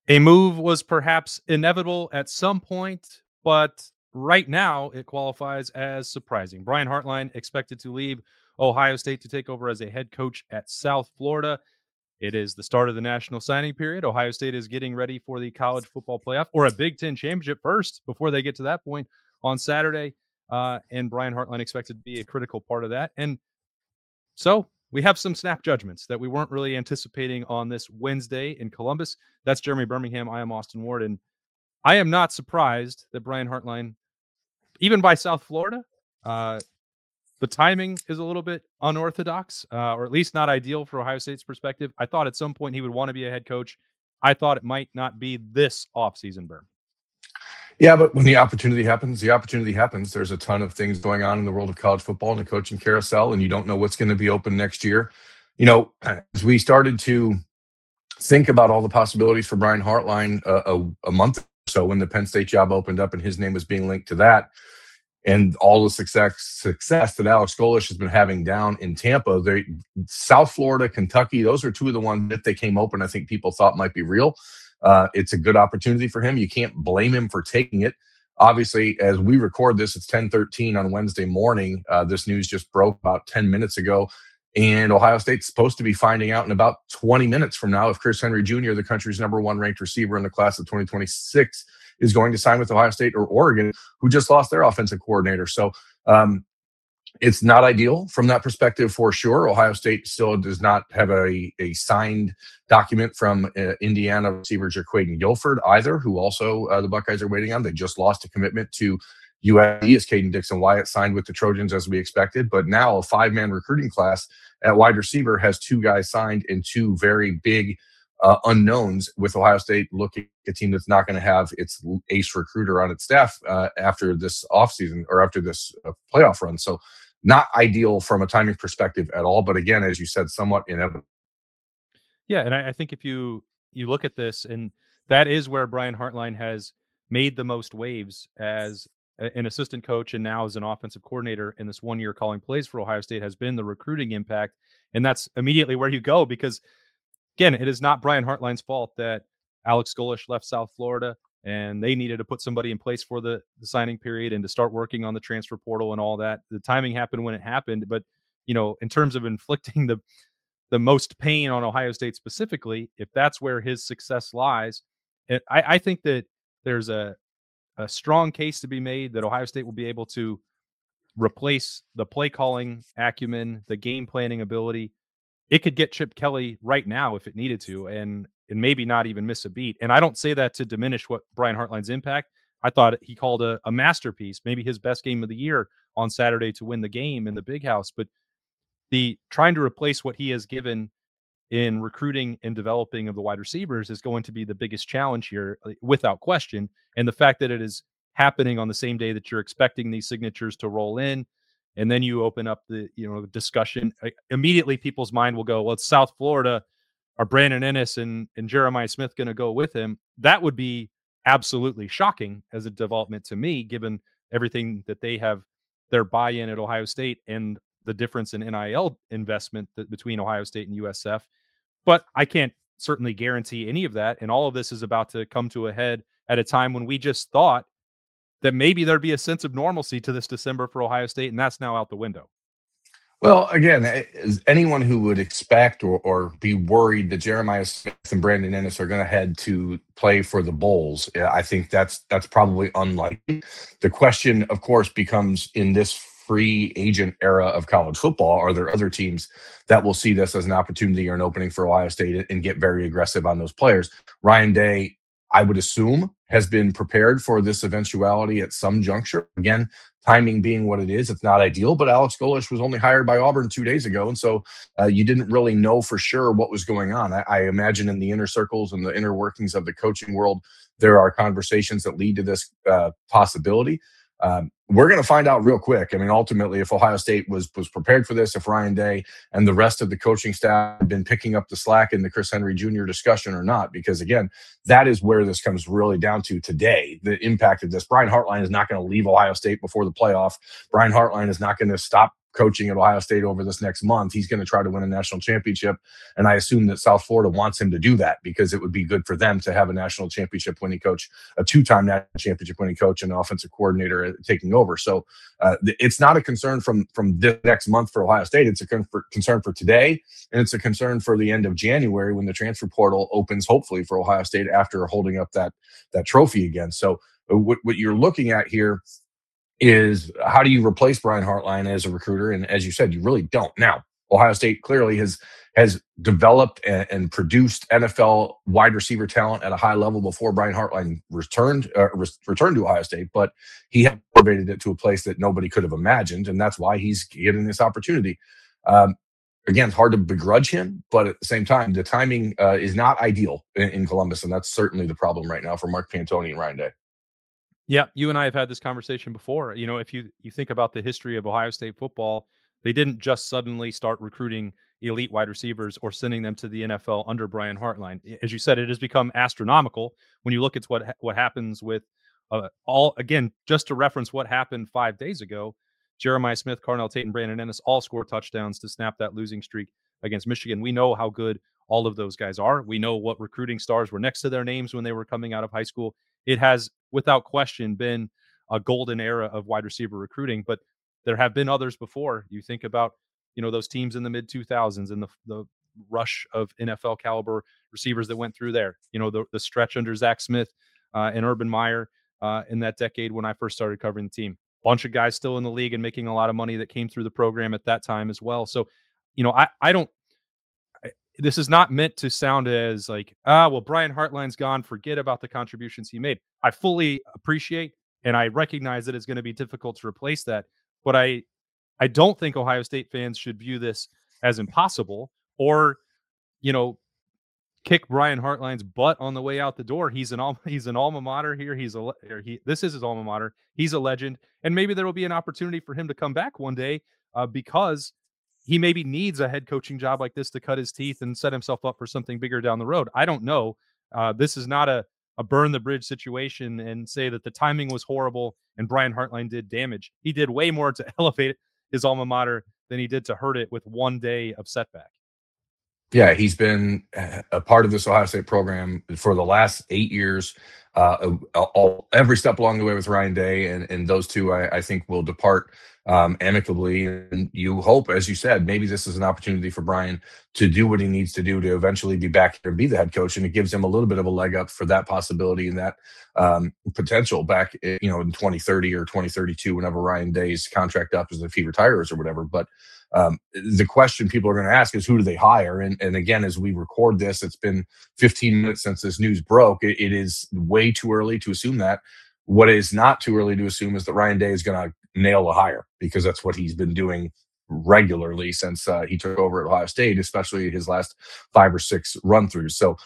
A move was perhaps inevitable at some point, but right now it qualifies as surprising. Brian Hartline expected to leave Ohio State to take over as a head coach at South Florida. It is the start of the national signing period. Ohio State is getting ready for the college football playoff or a Big Ten championship first before they get to that point on Saturday. And Brian Hartline expected to be a critical part of that. And so we have some snap judgments that we weren't really anticipating on this Wednesday in Columbus. That's Jeremy Birmingham. I am Austin Ward. And I am not surprised that Brian Hartline, even by South Florida, uh, the timing is a little bit unorthodox, or at least not ideal for Ohio State's perspective. I thought at some point he would want to be a head coach. I thought it might not be this offseason, Burn. Yeah, but when the opportunity happens, the opportunity happens. There's a ton of things going on in the world of college football and the coaching carousel, and you don't know what's going to be open next year. As we started to think about all the possibilities for Brian Hartline a month or so when the Penn State job opened up and his name was being linked to that, and all the success that Alex Golesh has been having down in Tampa, South Florida, Kentucky, those are two of the ones that they came open. I think people thought might be real. It's a good opportunity for him. You can't blame him for taking it. Obviously, as we record this, it's 10:13 on Wednesday morning. This news just broke about 10 minutes ago. And Ohio State's supposed to be finding out in about 20 minutes from now if Chris Henry Jr., the country's number one ranked receiver in the class of 2026, is going to sign with Ohio State or Oregon, who just lost their offensive coordinator. So it's not ideal from that perspective for sure. Ohio State still does not have a signed document from Indiana receiver Jaquaden Guilford either, who also the Buckeyes are waiting on. They just lost a commitment to USC as Caden Dixon-Wyatt signed with the Trojans as we expected. But now a five-man recruiting class at wide receiver has two guys signed and two very big unknowns, with Ohio State looking at a team that's not going to have its ace recruiter on its staff after this offseason or after this playoff run. So not ideal from a timing perspective at all. But again, as you said, somewhat inevitable. Yeah, and I think if you look at this, and that is where Brian Hartline has made the most waves as an assistant coach and now as an offensive coordinator in this 1 year calling plays for Ohio State, has been the recruiting impact. And that's immediately where you go, because again, it is not Brian Hartline's fault that Alex Golesh left South Florida and they needed to put somebody in place for the signing period and to start working on the transfer portal and all that. The timing happened when it happened, but in terms of inflicting the most pain on Ohio State specifically, if that's where his success lies, I think that there's a strong case to be made that Ohio State will be able to replace the play calling acumen, the game planning ability. It could get Chip Kelly right now if it needed to, and maybe not even miss a beat. And I don't say that to diminish what Brian Hartline's impact. I thought he called a masterpiece, maybe his best game of the year on Saturday to win the game in the Big House. But the trying to replace what he has given in recruiting and developing of the wide receivers is going to be the biggest challenge here, without question. And the fact that it is happening on the same day that you're expecting these signatures to roll in, and then you open up the discussion, immediately people's mind will go, well, it's South Florida. Are Brandon Ennis and Jeremiah Smith going to go with him? That would be absolutely shocking as a development to me, given everything that they have, their buy-in at Ohio State and the difference in NIL investment between Ohio State and USF. But I can't certainly guarantee any of that. And all of this is about to come to a head at a time when we just thought that maybe there'd be a sense of normalcy to this December for Ohio State, and that's now out the window. Well, again, as anyone who would expect or be worried that Jeremiah Smith and Brandon Ennis are going to head to play for the Bulls, I think that's probably unlikely. The question, of course, becomes, in this free agent era of college football, are there other teams that will see this as an opportunity or an opening for Ohio State and get very aggressive on those players? Ryan Day, I would assume, has been prepared for this eventuality at some juncture. Again, timing being what it is, it's not ideal, but Alex Golesh was only hired by Auburn 2 days ago, and so you didn't really know for sure what was going on. I imagine in the inner circles and the inner workings of the coaching world, there are conversations that lead to this possibility. We're going to find out real quick. I mean, ultimately, if Ohio State was prepared for this, if Ryan Day and the rest of the coaching staff have been picking up the slack in the Chris Henry Jr. discussion or not, because again, that is where this comes really down to today, the impact of this. Brian Hartline is not going to leave Ohio State before the playoff. Brian Hartline is not going to stop coaching at Ohio State over this next month, he's going to try to win a national championship. And I assume that South Florida wants him to do that because it would be good for them to have a national championship winning coach, a two-time national championship winning coach, and an offensive coordinator taking over. So it's not a concern from this next month for Ohio State. It's a concern for today, and it's a concern for the end of January when the transfer portal opens, hopefully for Ohio State after holding up that trophy again. So what you're looking at here is how do you replace Brian Hartline as a recruiter? And as you said, you really don't. Now, Ohio State clearly has developed and produced NFL wide receiver talent at a high level before Brian Hartline returned to Ohio State, but he had elevated it to a place that nobody could have imagined, and that's why he's getting this opportunity. Again, it's hard to begrudge him, but at the same time, the timing is not ideal in Columbus, and that's certainly the problem right now for Mark Pantoni and Ryan Day. Yeah, you and I have had this conversation before. If you think about the history of Ohio State football, they didn't just suddenly start recruiting elite wide receivers or sending them to the NFL under Brian Hartline. As you said, it has become astronomical when you look at what happens with all. Again, just to reference what happened 5 days ago, Jeremiah Smith, Carnell Tate, and Brandon Ennis all scored touchdowns to snap that losing streak against Michigan. We know how good all of those guys are. We know what recruiting stars were next to their names when they were coming out of high school. It has, without question, been a golden era of wide receiver recruiting, but there have been others before. You think about, those teams in the mid 2000s and the rush of NFL caliber receivers that went through there. The stretch under Zach Smith and Urban Meyer in that decade when I first started covering the team. Bunch of guys still in the league and making a lot of money that came through the program at that time as well. So, I don't. This is not meant to sound as like, well, Brian Hartline's gone, forget about the contributions he made. I fully appreciate and I recognize that it's going to be difficult to replace that. But I don't think Ohio State fans should view this as impossible or, kick Brian Hartline's butt on the way out the door. He's an alma mater here. This is his alma mater. He's a legend. And maybe there will be an opportunity for him to come back one day because he maybe needs a head coaching job like this to cut his teeth and set himself up for something bigger down the road. I don't know. This is not a burn the bridge situation and say that the timing was horrible and Brian Hartline did damage. He did way more to elevate his alma mater than he did to hurt it with one day of setback. Yeah, he's been a part of this Ohio State program for the last 8 years, every step along the way with Ryan Day, and those two I think will depart amicably. And you hope, as you said, maybe this is an opportunity for Brian to do what he needs to do to eventually be back here and be the head coach, and it gives him a little bit of a leg up for that possibility and that potential back, in 2030 or 2032, whenever Ryan Day's contract up is if he retires or whatever. But the question people are going to ask is who do they hire? And again, as we record this, it's been 15 minutes since this news broke. It is way too early to assume that. What is not too early to assume is that Ryan Day is going to nail a hire because that's what he's been doing regularly since he took over at Ohio State, especially his last 5 or 6 run-throughs. So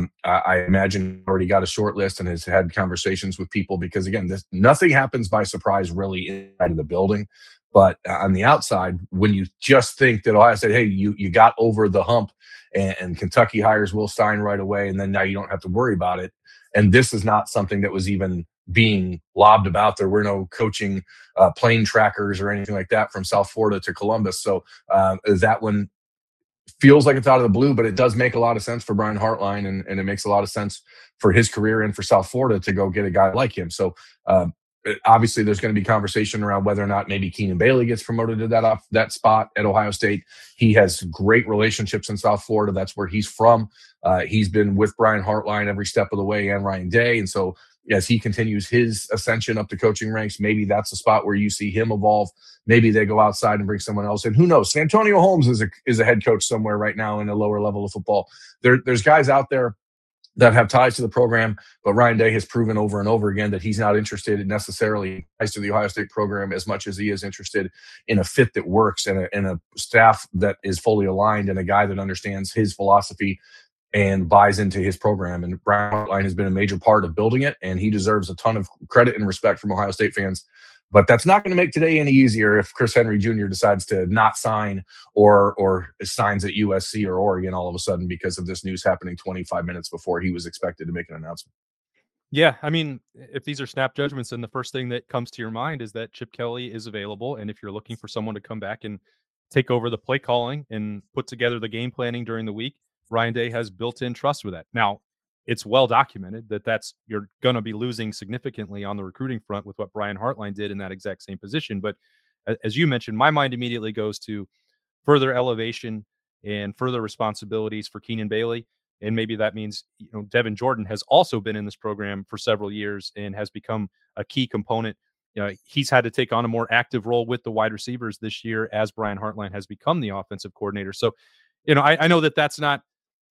I imagine he already got a short list and has had conversations with people because, again, nothing happens by surprise really inside of the building. But on the outside, when you just think that Ohio State, hey, you got over the hump and Kentucky hires Will Stein right away, and then now you don't have to worry about it. And this is not something that was even being lobbed about. There were no coaching plane trackers or anything like that from South Florida to Columbus. So that one feels like it's out of the blue, but it does make a lot of sense for Brian Hartline, and it makes a lot of sense for his career and for South Florida to go get a guy like him. So obviously there's going to be conversation around whether or not maybe Keenan Bailey gets promoted to that spot at Ohio State. He has great relationships in South Florida. That's where he's from. He's been with Brian Hartline every step of the way and Ryan Day. And so as he continues his ascension up the coaching ranks, maybe that's a spot where you see him evolve. Maybe they go outside and bring someone else in. Who knows? Santonio Holmes is a head coach somewhere right now in a lower level of football. There's guys out there that have ties to the program, but Ryan Day has proven over and over again that he's not interested in necessarily ties to the Ohio State program as much as he is interested in a fit that works and a staff that is fully aligned and a guy that understands his philosophy and buys into his program. And Brian Hartline has been a major part of building it, and he deserves a ton of credit and respect from Ohio State fans. But that's not going to make today any easier if Chris Henry Jr. decides to not sign or signs at USC or Oregon all of a sudden because of this news happening 25 minutes before he was expected to make an announcement. Yeah, I mean, if these are snap judgments, then the first thing that comes to your mind is that Chip Kelly is available, and if you're looking for someone to come back and take over the play calling and put together the game planning during the week, Ryan Day has built-in trust with that. Now, it's well documented that you're going to be losing significantly on the recruiting front with what Brian Hartline did in that exact same position. But as you mentioned, my mind immediately goes to further elevation and further responsibilities for Keenan Bailey. And maybe that means, Devin Jordan has also been in this program for several years and has become a key component. He's had to take on a more active role with the wide receivers this year as Brian Hartline has become the offensive coordinator. So, I know that that's not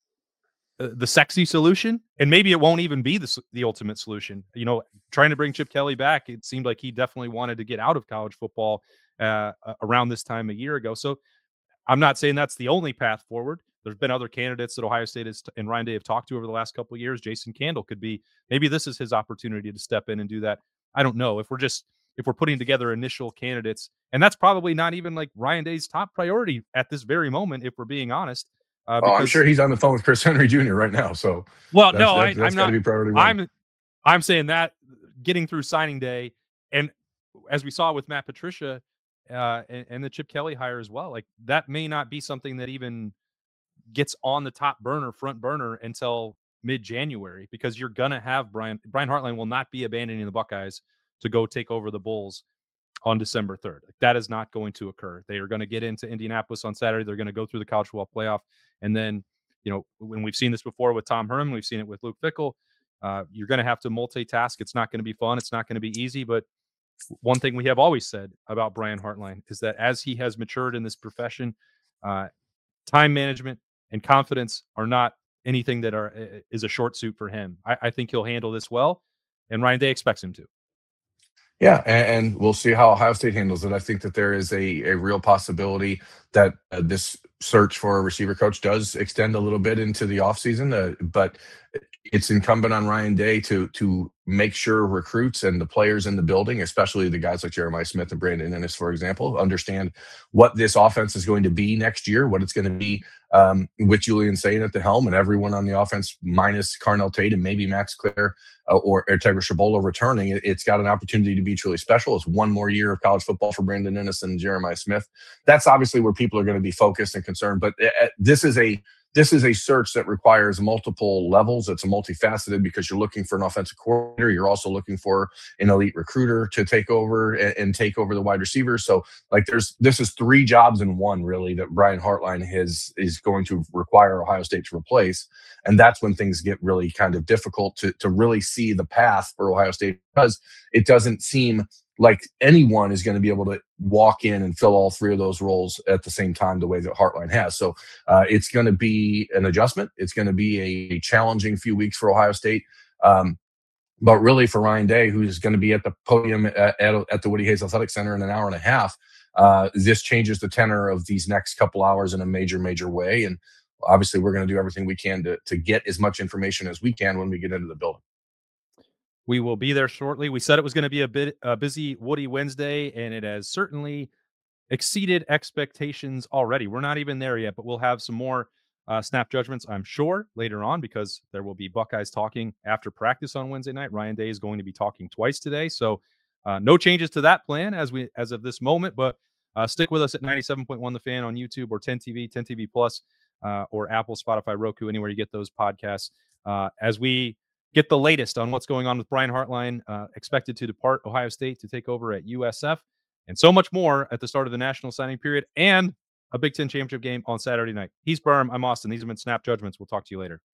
the sexy solution, and maybe it won't even be the ultimate solution. Trying to bring Chip Kelly back, it seemed like he definitely wanted to get out of college football around this time a year ago. So I'm not saying that's the only path forward. There's been other candidates that Ohio State and Ryan Day have talked to over the last couple of years. Jason Candle could be, maybe this is his opportunity to step in and do that. I don't know. If we're putting together initial candidates, and that's probably not even like Ryan Day's top priority at this very moment, if we're being honest. Oh, I'm Because sure he's on the phone with Chris Henry Jr. right now. So well, that's no, that's, I'm that's got to not. be priority one. I'm saying that getting through signing day, and as we saw with Matt Patricia and the Chip Kelly hire as well, like that may not be something that even gets on the front burner until mid-January, because you're gonna have Brian Hartline will not be abandoning the Buckeyes to go take over the Bulls on December 3rd. Like, that is not going to occur. They are going to get into Indianapolis on Saturday. They're going to go through the college football playoff. And then, when we've seen this before with Tom Herman, we've seen it with Luke Fickell. You're going to have to multitask. It's not going to be fun. It's not going to be easy. But one thing we have always said about Brian Hartline is that as he has matured in this profession, uh, time management and confidence are not anything that is a short suit for him. I think he'll handle this well, and Ryan Day expects him to. Yeah, and we'll see how Ohio State handles it. I think that there is a real possibility that this search for a receiver coach does extend a little bit into the offseason, but it's incumbent on Ryan Day to make sure recruits and the players in the building, especially the guys like Jeremiah Smith and Brandon Ennis, for example, understand what this offense is going to be next year, what it's going to be with Julian Sayin at the helm and everyone on the offense minus Carnell Tate and maybe Max Clare or Tegra Shabola returning. It's got an opportunity to be truly special. It's one more year of college football for Brandon Ennis and Jeremiah Smith. That's obviously where people are going to be focused and concerned. But this is a search that requires multiple levels. It's a multifaceted because you're looking for an offensive coordinator. You're also looking for an elite recruiter to take over and take over the wide receivers. So like this is three jobs in one really that Brian Hartline is going to require Ohio State to replace. And that's when things get really kind of difficult to really see the path for Ohio State, because it doesn't seem like anyone is going to be able to walk in and fill all three of those roles at the same time the way that Hartline has. So it's going to be an adjustment. It's going to be a challenging few weeks for Ohio State. But really for Ryan Day, who's going to be at the podium at the Woody Hayes Athletic Center in an hour and a half, this changes the tenor of these next couple hours in a major, major way. And obviously we're going to do everything we can to get as much information as we can when we get into the building. We will be there shortly. We said it was going to be a busy Woody Wednesday, and it has certainly exceeded expectations already. We're not even there yet, but we'll have some more snap judgments, I'm sure, later on, because there will be Buckeyes talking after practice on Wednesday night. Ryan Day is going to be talking twice today, so no changes to that plan as of this moment. But stick with us at 97.1 The Fan on YouTube or 10 TV Plus, or Apple, Spotify, Roku, anywhere you get those podcasts. As we get the latest on what's going on with Brian Hartline, expected to depart Ohio State to take over at USF, and so much more at the start of the national signing period and a Big Ten championship game on Saturday night. He's Berm. I'm Austin. These have been Snap Judgments. We'll talk to you later.